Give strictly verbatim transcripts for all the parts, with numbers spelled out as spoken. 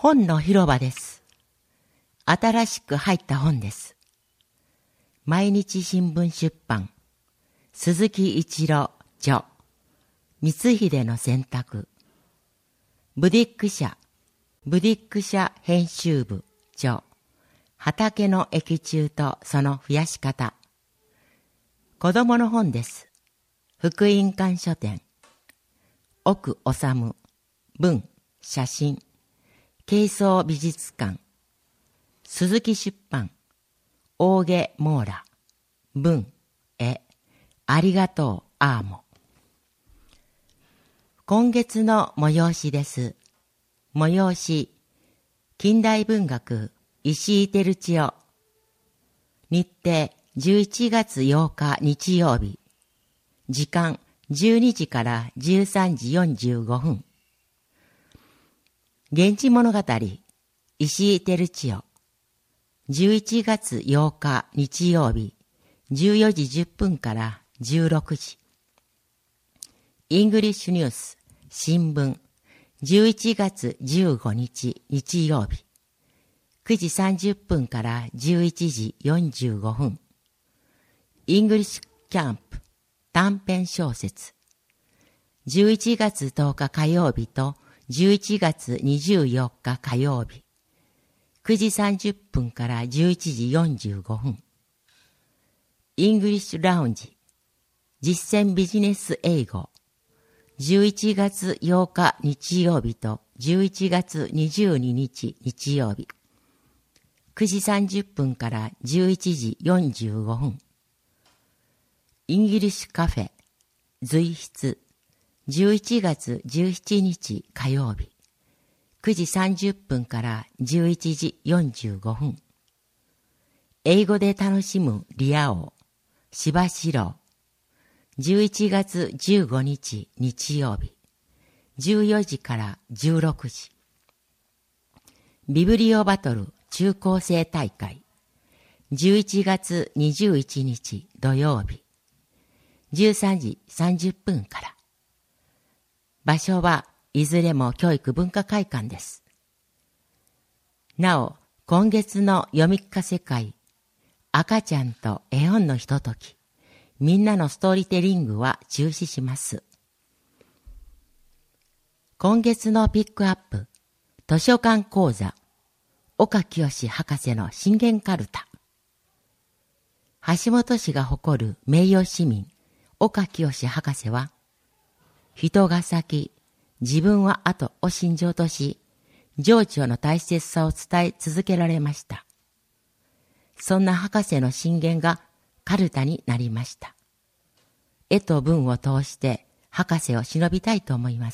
本の広場です。新しく入った本です。毎日新聞出版、鈴木一郎著、光秀の選択、ブディック社、ブディック社編集部著、畑の益虫とその増やし方。子供の本です。福音館書店、奥治、文、写真、軽装美術館、鈴木出版、大毛網羅、文、絵、ありがとう、アーモ。今月の催しです。催し、近代文学、石井照千代。日程、じゅういちがつようか日曜日。時間、じゅうにじからじゅうさんじよんじゅうごふん。源氏物語、石井照千代。じゅういちがつようか日曜日、じゅうよじじゅっぷんからじゅうろくじ。イングリッシュニュース、新聞、じゅういちがつじゅうごにち日曜日、くじさんじゅっぷんからじゅういちじよんじゅうごふん。イングリッシュキャンプ、短編小説。じゅういちがつとおか火曜日とじゅういちがつにじゅうよっか火曜日、くじさんじゅっぷんからじゅういちじよんじゅうごふん。イングリッシュラウンジ、実践ビジネス英語。じゅういちがつようか日曜日とじゅういちがつにじゅうににち日曜日、くじさんじゅっぷんからじゅういちじよんじゅうごふん。インギリッシュカフェ、随筆。じゅういちがつじゅうしちにち火曜日、くじさんじゅっぷんからじゅういちじよんじゅうごふん。英語で楽しむリア王、柴四郎。じゅういちがつじゅうごにち日曜日、じゅうよじからじゅうろくじ。ビブリオバトル中高生大会。じゅういちがつにじゅういちにち土曜日、じゅうさんじさんじゅっぷんから。場所はいずれも教育文化会館です。なお、今月の読み聞かせ会、赤ちゃんと絵本のひととき、みんなのストーリーテリングは中止します。今月のピックアップ、図書館講座、岡清博士の信玄かるた。橋本市が誇る名誉市民、岡清博士は、人が先、自分は後を信条とし、情緒の大切さを伝え続けられました。そんな博士の信玄がカルタになりました。絵と文を通して博士を偲びたいと思います。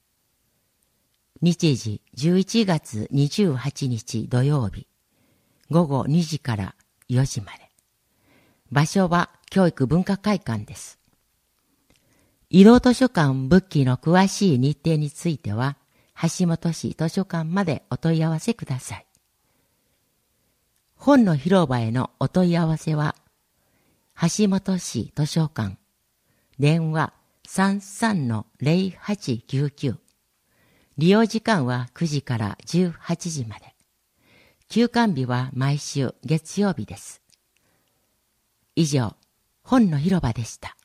日時じゅういちがつにじゅうはちにち土曜日、ごごにじからよじまで。場所は教育文化会館です。移動図書館ブッキーの詳しい日程については、橋本市図書館までお問い合わせください。本の広場へのお問い合わせは、橋本市図書館、電話 さんさんのぜろはちきゅうきゅう。利用時間はくじからじゅうはちじまで。休館日は毎週月曜日です。以上、本の広場でした。